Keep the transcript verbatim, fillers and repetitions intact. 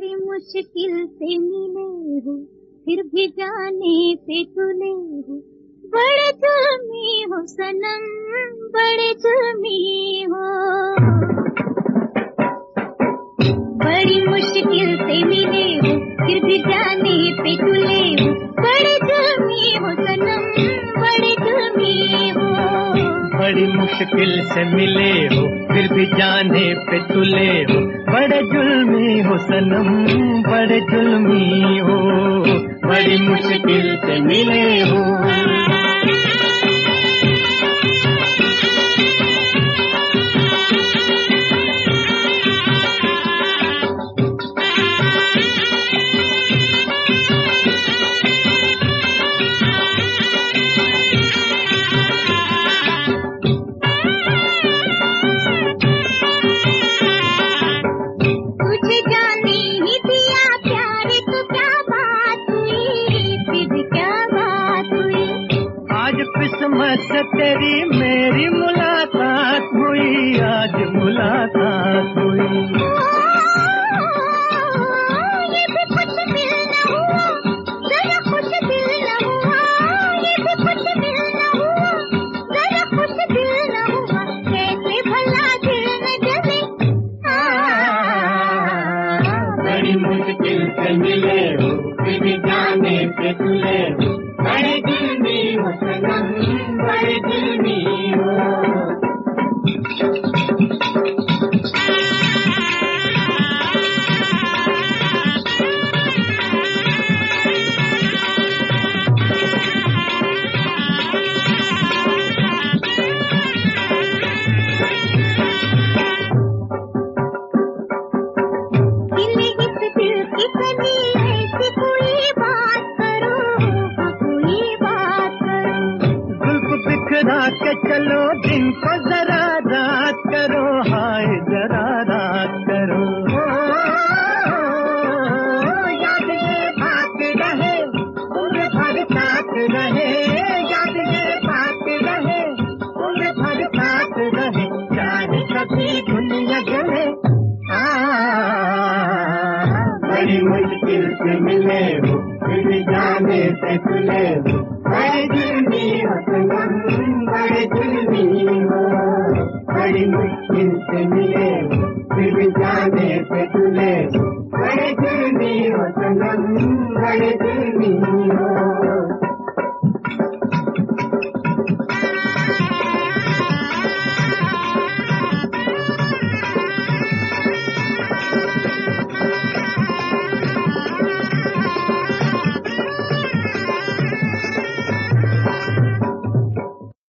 बड़ी मुश्किल से मिले हो फिर भी जाने पे तुले हो, बड़े जुल्मी हो सनम बड़े जुल्मी हो। बड़ी मुश्किल से मिले हो फिर भी जाने पे तुले हो, बड़े जुल्मी हो सनम बड़े जुल्मी हो। बड़ी मुश्किल से मिले हो फिर भी जाने पे तुले हो, बड़े जुल्मी हो सनम बड़े जुल्मी हो। बड़ी मुश्किल से मिले हो। किस्मत से तेरी मेरी मुलाकात हुई, आज मुलाकात हुई। ये भी कुछ दिल न हुआ, जरा कुछ दिल न हुआ, ये भी कुछ दिल न हुआ, जरा कुछ दिल न हुआ, कैसे भला दिल न जले। बड़ी मुश्किल से मिले हो फिर भी जाने पे तुले हो, बड़े जुल्मी हो सनम बड़े जुल्मी हो। के चलो दिन को जरा रात करो, हाय जरा रात करो। याद ये बात रहे उम्र भर साथ रहे, याद ये बात रहे उम्र भर साथ रहे, चाहे कभी दुनिया जले। बड़ी मुश्किल से मिले हो फिर भी जाने से तुले हो, बड़े जुल्मी हो सनम बड़े जुल्मी हो। बड़ी मुश्किल से मिले हो फिर भी जाने से तुले हो, बड़े जुल्मी हो सनम